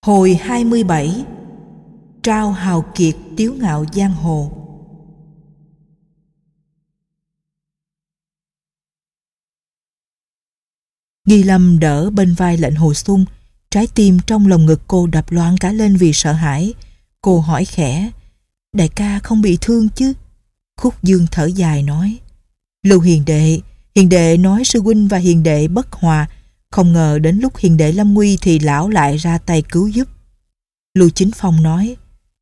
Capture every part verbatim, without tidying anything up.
Hồi hai mươi bảy. Trao hào kiệt tiếu ngạo giang hồ. Nghi Lâm đỡ bên vai lệnh Hồ Xuân, trái tim trong lồng ngực cô đập loạn cả lên vì sợ hãi. Cô hỏi khẽ: "Đại ca không bị thương chứ?" Khúc Dương thở dài nói: "Lưu hiền đệ, hiền đệ nói sư huynh và hiền đệ bất hòa, không ngờ đến lúc hiền đệ lâm nguy thì lão lại ra tay cứu giúp." Lưu Chính Phong nói: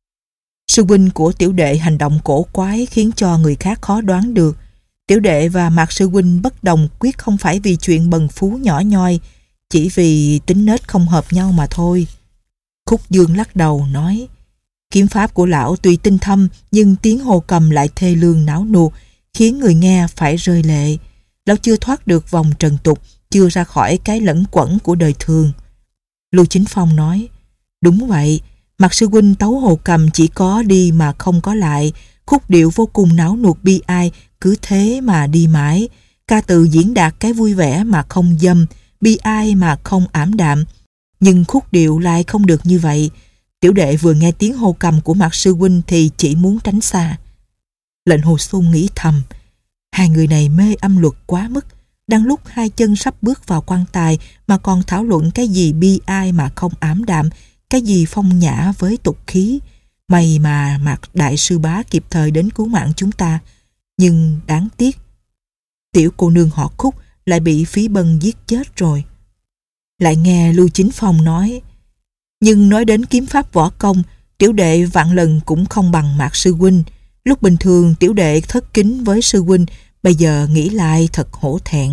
"Sư huynh của tiểu đệ hành động cổ quái khiến cho người khác khó đoán được. Tiểu đệ và Mạc sư huynh bất đồng quyết không phải vì chuyện bần phú nhỏ nhoi, chỉ vì tính nết không hợp nhau mà thôi." Khúc Dương lắc đầu nói: "Kiếm pháp của lão tuy tinh thâm nhưng tiếng hồ cầm lại thê lương não nuột, khiến người nghe phải rơi lệ. Lão chưa thoát được vòng trần tục, chưa ra khỏi cái lẫn quẩn của đời thường." Lưu Chính Phong nói: "Đúng vậy, Mạc sư huynh tấu hồ cầm chỉ có đi mà không có lại, khúc điệu vô cùng não nuột bi ai, cứ thế mà đi mãi. Ca từ diễn đạt cái vui vẻ mà không dâm, bi ai mà không ảm đạm. Nhưng khúc điệu lại không được như vậy. Tiểu đệ vừa nghe tiếng hồ cầm của Mạc sư huynh thì chỉ muốn tránh xa." Lệnh Hồ Xuân nghĩ thầm: hai người này mê âm luật quá mức, đang lúc hai chân sắp bước vào quan tài mà còn thảo luận cái gì bi ai mà không ảm đạm, cái gì phong nhã với tục khí. May mà Mạc đại sư bá kịp thời đến cứu mạng chúng ta, nhưng đáng tiếc tiểu cô nương họ Khúc lại bị Phí Bân giết chết rồi. Lại nghe Lưu Chính Phong nói: "Nhưng nói đến kiếm pháp võ công, tiểu đệ vạn lần cũng không bằng Mạc sư huynh. Lúc bình thường tiểu đệ thất kính với sư huynh, bây giờ nghĩ lại thật hổ thẹn."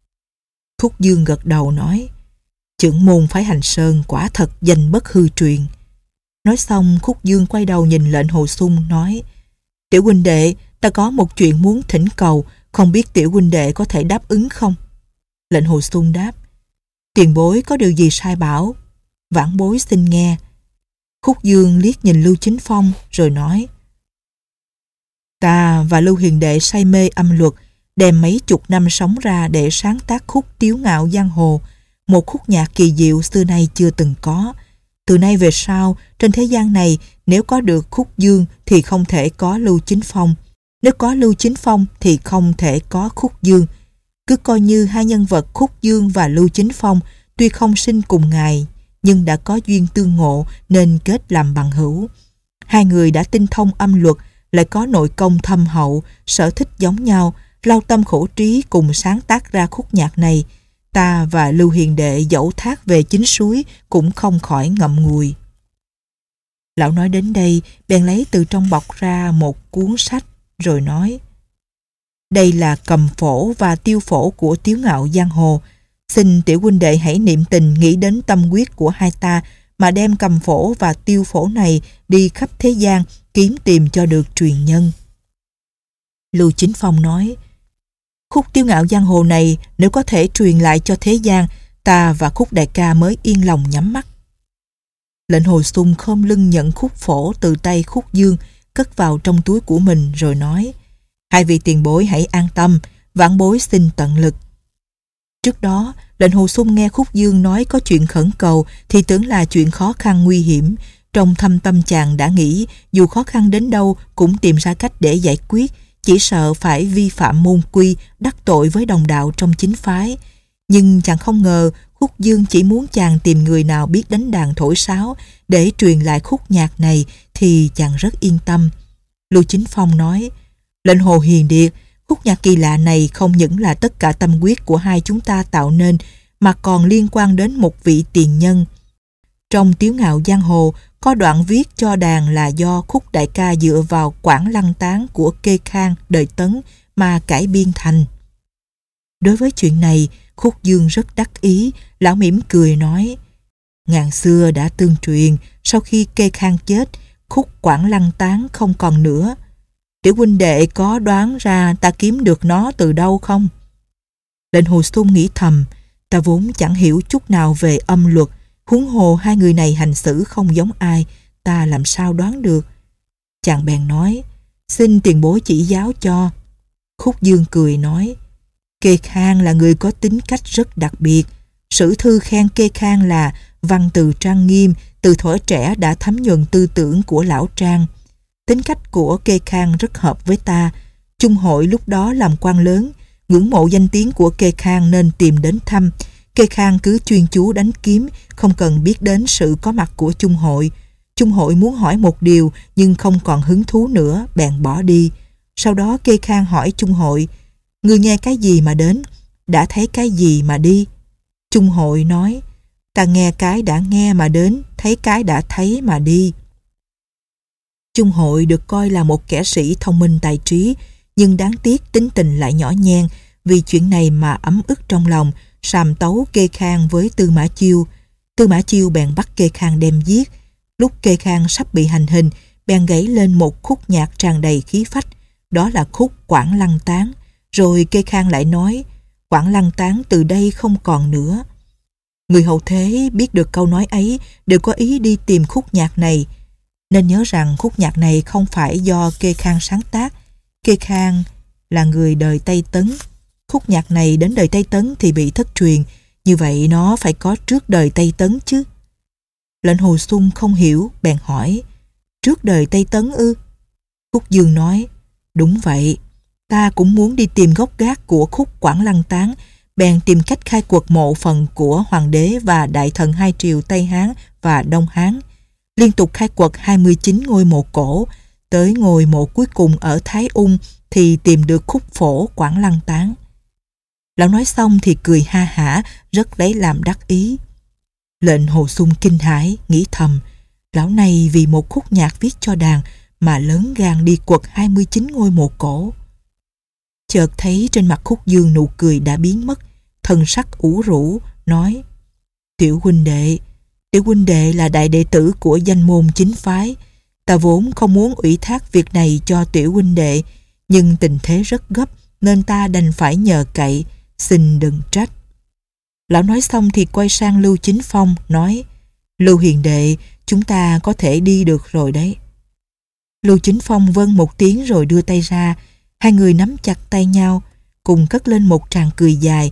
Khúc Dương gật đầu nói: "Chưởng môn phái Hành Sơn quả thật danh bất hư truyền." Nói xong Khúc Dương quay đầu nhìn lệnh Hồ Xuân nói: "Tiểu huynh đệ, ta có một chuyện muốn thỉnh cầu, không biết tiểu huynh đệ có thể đáp ứng không?" Lệnh Hồ Xuân đáp: "Tiền bối có điều gì sai bảo, vãn bối xin nghe." Khúc Dương liếc nhìn Lưu Chính Phong rồi nói: "Ta và Lưu hiền đệ say mê âm luật, đem mấy chục năm sống ra để sáng tác khúc tiếu ngạo giang hồ, một khúc nhạc kỳ diệu xưa nay chưa từng có. Từ nay về sau, trên thế gian này, nếu có được Khúc Dương thì không thể có Lưu Chính Phong, nếu có Lưu Chính Phong thì không thể có Khúc Dương. Cứ coi như hai nhân vật Khúc Dương và Lưu Chính Phong tuy không sinh cùng ngày, nhưng đã có duyên tương ngộ nên kết làm bằng hữu. Hai người đã tinh thông âm luật, lại có nội công thâm hậu, sở thích giống nhau, lao tâm khổ trí cùng sáng tác ra khúc nhạc này. Ta và Lưu hiền đệ dẫu thác về chính suối cũng không khỏi ngậm ngùi." Lão nói đến đây bèn lấy từ trong bọc ra một cuốn sách rồi nói: "Đây là cầm phổ và tiêu phổ của tiếu ngạo giang hồ. Xin tiểu huynh đệ hãy niệm tình nghĩ đến tâm quyết của hai ta mà đem cầm phổ và tiêu phổ này đi khắp thế gian kiếm tìm cho được truyền nhân." Lưu Chính Phong nói: "Khúc tiếu ngạo giang hồ này nếu có thể truyền lại cho thế gian, ta và Khúc đại ca mới yên lòng nhắm mắt." Lệnh Hồ Xuân khom lưng nhận khúc phổ từ tay Khúc Dương, cất vào trong túi của mình rồi nói: "Hai vị tiền bối hãy an tâm, vãn bối xin tận lực." Trước đó, lệnh Hồ Xuân nghe Khúc Dương nói có chuyện khẩn cầu thì tưởng là chuyện khó khăn nguy hiểm. Trong thâm tâm chàng đã nghĩ dù khó khăn đến đâu cũng tìm ra cách để giải quyết, chỉ sợ phải vi phạm môn quy, đắc tội với đồng đạo trong chính phái. Nhưng chàng không ngờ Khúc Dương chỉ muốn chàng tìm người nào biết đánh đàn thổi sáo để truyền lại khúc nhạc này thì chàng rất yên tâm. Lưu Chính Phong nói: "Lệnh Hồ hiền điệt, khúc nhạc kỳ lạ này không những là tất cả tâm huyết của hai chúng ta tạo nên, mà còn liên quan đến một vị tiền nhân. Trong tiếu ngạo giang hồ có đoạn viết cho đàn là do Khúc đại ca dựa vào Quảng Lăng Tán của Kê Khang đời Tấn mà cải biên thành." Đối với chuyện này, Khúc Dương rất đắc ý. Lão mỉm cười nói: "Ngàn xưa đã tương truyền, sau khi Kê Khang chết, khúc Quảng Lăng Tán không còn nữa. Tiểu huynh đệ có đoán ra ta kiếm được nó từ đâu không?" Lệnh Hồ Xuân nghĩ thầm: ta vốn chẳng hiểu chút nào về âm luật, huống hồ hai người này hành xử không giống ai, ta làm sao đoán được. Chàng bèn nói: "Xin tiền bối chỉ giáo cho." Khúc Dương cười nói: "Kê Khang là người có tính cách rất đặc biệt. Sử thư khen Kê Khang là văn từ trang nghiêm, từ thuở trẻ đã thấm nhuần tư tưởng của lão Trang. Tính cách của Kê Khang rất hợp với ta. Chung hội lúc đó làm quan lớn, ngưỡng mộ danh tiếng của Kê Khang nên tìm đến thăm. Kê Khang cứ chuyên chú đánh kiếm, không cần biết đến sự có mặt của chung hội. Chung hội muốn hỏi một điều nhưng không còn hứng thú nữa, bèn bỏ đi. Sau đó Kê Khang hỏi chung hội: "Ngươi nghe cái gì mà đến? Đã thấy cái gì mà đi?" Chung hội nói: "Ta nghe cái đã nghe mà đến, thấy cái đã thấy mà đi." Chung hội được coi là một kẻ sĩ thông minh tài trí, nhưng đáng tiếc tính tình lại nhỏ nhen. Vì chuyện này mà ấm ức trong lòng, sàm tấu Kê Khang với Tư Mã Chiêu. Tư Mã Chiêu bèn bắt Kê Khang đem giết. Lúc Kê Khang sắp bị hành hình, bèn gảy lên một khúc nhạc tràn đầy khí phách, đó là khúc Quảng Lăng Tán. Rồi Kê Khang lại nói: "Quảng Lăng Tán từ đây không còn nữa." Người hậu thế biết được câu nói ấy đều có ý đi tìm khúc nhạc này. Nên nhớ rằng khúc nhạc này không phải do Kê Khang sáng tác. Kê Khang là người đời Tây Tấn. Khúc nhạc này đến đời Tây Tấn thì bị thất truyền, như vậy nó phải có trước đời Tây Tấn chứ. Lệnh Hồ Xung không hiểu, bèn hỏi: "Trước đời Tây Tấn ư?" Khúc Dương nói: "Đúng vậy, ta cũng muốn đi tìm gốc gác của khúc Quảng Lăng Tán." Bèn tìm cách khai quật mộ phần của hoàng đế và đại thần hai triều Tây Hán và Đông Hán. Liên tục khai quật hai mươi chín ngôi mộ cổ, tới ngôi mộ cuối cùng ở Thái Ung thì tìm được khúc phổ Quảng Lăng Tán. Lão nói xong thì cười ha hả, rất lấy làm đắc ý. Lệnh Hồ Xung kinh hãi, nghĩ thầm: lão này vì một khúc nhạc viết cho đàn mà lớn gan đi quật hai mươi chín ngôi mộ cổ. Chợt thấy trên mặt Khúc Dương nụ cười đã biến mất, thần sắc ủ rũ, nói: "Tiểu huynh đệ, tiểu huynh đệ là đại đệ tử của danh môn chính phái. Ta vốn không muốn ủy thác việc này cho tiểu huynh đệ, nhưng tình thế rất gấp nên ta đành phải nhờ cậy, xin đừng trách." Lão nói xong thì quay sang Lưu Chính Phong, nói: "Lưu hiền đệ, chúng ta có thể đi được rồi đấy." Lưu Chính Phong vâng một tiếng rồi đưa tay ra. Hai người nắm chặt tay nhau, cùng cất lên một tràng cười dài.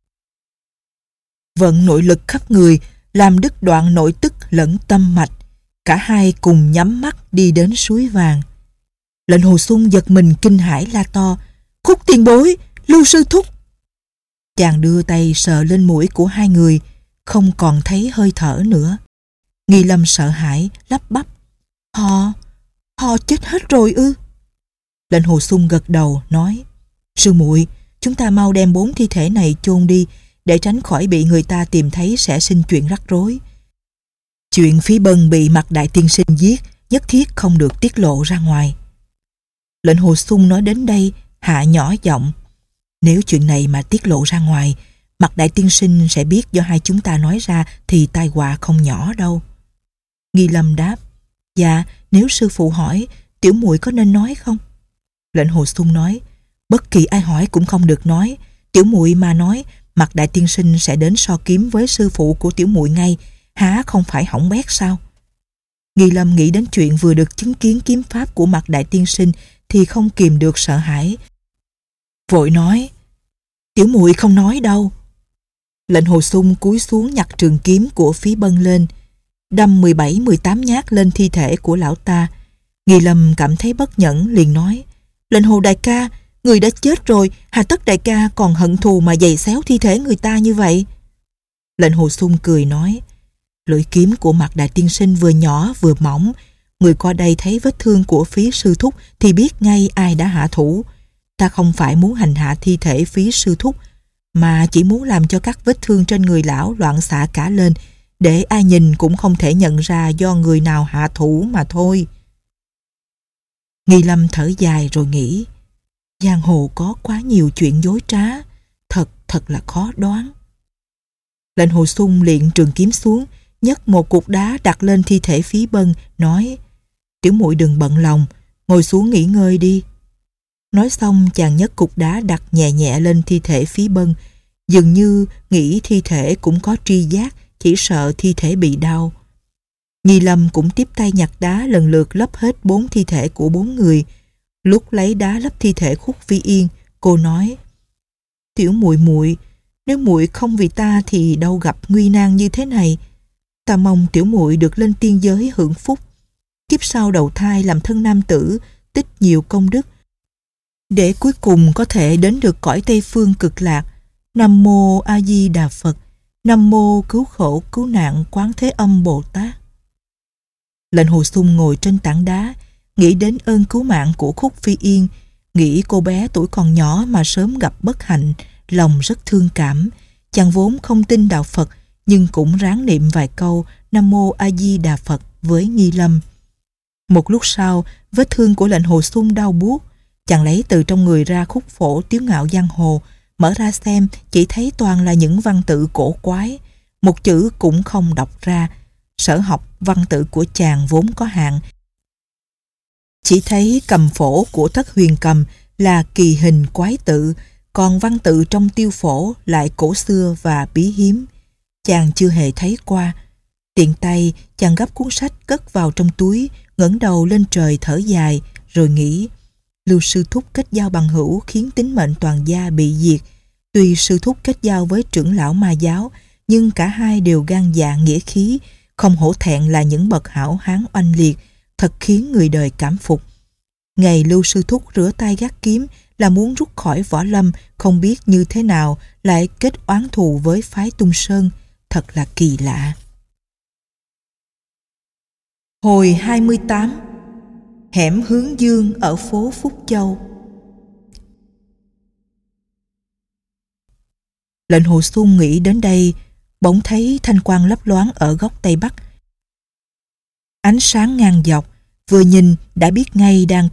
Vận nội lực khắp người, làm đứt đoạn nội tức lẫn tâm mạch. Cả hai cùng nhắm mắt đi đến suối vàng. Lệnh Hồ Xung giật mình kinh hãi la to: "Khúc tiền bối, Lưu sư thúc!" Chàng đưa tay sờ lên mũi của hai người, không còn thấy hơi thở nữa. Nghi Lâm sợ hãi, lắp bắp: Họ, họ chết hết rồi ư?" Lệnh Hồ Xung gật đầu, nói: "Sư muội, chúng ta mau đem bốn thi thể này chôn đi, để tránh khỏi bị người ta tìm thấy sẽ sinh chuyện rắc rối. Chuyện Phí Bân bị Mạc Đại Tiên Sinh giết nhất thiết không được tiết lộ ra ngoài." Lệnh Hồ Xung nói đến đây, hạ nhỏ giọng: "Nếu chuyện này mà tiết lộ ra ngoài, Mạc Đại Tiên Sinh sẽ biết do hai chúng ta nói ra thì tai họa không nhỏ đâu." Nghi Lâm đáp: "Dạ, nếu sư phụ hỏi, tiểu muội có nên nói không?" Lệnh Hồ Xung nói: "Bất kỳ ai hỏi cũng không được nói. Tiểu muội mà nói, Mạc Đại Tiên Sinh sẽ đến so kiếm với sư phụ của tiểu muội ngay, há không phải hỏng bét sao?" Nghi Lâm nghĩ đến chuyện vừa được chứng kiến kiếm pháp của Mạc Đại Tiên Sinh thì không kìm được sợ hãi, vội nói: "Tiểu muội không nói đâu." Lệnh Hồ Xung cúi xuống nhặt trường kiếm của Phí Bân lên, đâm mười bảy mười tám nhát lên thi thể của lão ta. Nghi Lâm cảm thấy bất nhẫn, liền nói: "Lệnh Hồ đại ca, người đã chết rồi, hà tất đại ca còn hận thù mà giày xéo thi thể người ta như vậy?" Lệnh Hồ Xung cười nói: "Lưỡi kiếm của Mạc Đại Tiên Sinh vừa nhỏ vừa mỏng, người qua đây thấy vết thương của Phí sư thúc thì biết ngay ai đã hạ thủ. Ta không phải muốn hành hạ thi thể Phí sư thúc, mà chỉ muốn làm cho các vết thương trên người lão loạn xạ cả lên, để ai nhìn cũng không thể nhận ra do người nào hạ thủ mà thôi." Nghi Lâm thở dài rồi nghĩ: giang hồ có quá nhiều chuyện dối trá, thật thật là khó đoán. Lệnh Hồ Xung liền trường kiếm xuống, nhấc một cục đá đặt lên thi thể Phí Bân, nói: "Tiểu muội đừng bận lòng, ngồi xuống nghỉ ngơi đi." Nói xong chàng nhấc cục đá đặt nhẹ nhẹ lên thi thể Phí Bân, dường như nghĩ thi thể cũng có tri giác, chỉ sợ thi thể bị đau. Nghi Lâm cũng tiếp tay nhặt đá lần lượt lấp hết bốn thi thể của bốn người. Lúc lấy đá lấp thi thể Khúc Phi Yên, cô nói: "Tiểu muội muội, nếu muội không vì ta thì đâu gặp nguy nan như thế này. Ta mong tiểu muội được lên tiên giới hưởng phúc, kiếp sau đầu thai làm thân nam tử, tích nhiều công đức, để cuối cùng có thể đến được cõi Tây Phương cực lạc. Nam mô A Di Đà Phật. Nam mô cứu khổ cứu nạn Quán Thế Âm Bồ Tát. Lệnh Hồ Xung ngồi trên tảng đá, nghĩ đến ơn cứu mạng của Khúc Phi Yên, nghĩ cô bé tuổi còn nhỏ mà sớm gặp bất hạnh, lòng rất thương cảm. Chàng vốn không tin đạo Phật, nhưng cũng ráng niệm vài câu Nam mô A Di Đà Phật với nghi lâm. Một lúc sau, vết thương của lệnh Hồ Xung đau buốt. Chàng lấy từ trong người ra khúc phổ Tiếu Ngạo Giang Hồ, mở ra xem, chỉ thấy toàn là những văn tự cổ quái, một chữ cũng không đọc ra. Sở học văn tự của chàng vốn có hạn, chỉ thấy cầm phổ của Thất Huyền Cầm là kỳ hình quái tự, còn văn tự trong tiêu phổ lại cổ xưa và bí hiếm. Chàng chưa hề thấy qua. Tiện tay, chàng gấp cuốn sách cất vào trong túi, ngẩng đầu lên trời thở dài, rồi nghĩ: Lưu sư thúc kết giao bằng hữu khiến tính mệnh toàn gia bị diệt. Tuy sư thúc kết giao với trưởng lão ma giáo, nhưng cả hai đều gan dạ nghĩa khí, không hổ thẹn là những bậc hảo hán oanh liệt, thật khiến người đời cảm phục. Ngày Lưu sư thúc rửa tay gác kiếm là muốn rút khỏi võ lâm, không biết như thế nào lại kết oán thù với phái Tung Sơn, thật là kỳ lạ. Hồi hai mươi tám. Hẻm Hướng Dương ở phố Phúc Châu. Lệnh Hồ Xung nghĩ đến đây, bỗng thấy thanh quang lấp loáng ở góc Tây Bắc. Ánh sáng ngang dọc, vừa nhìn đã biết ngay đang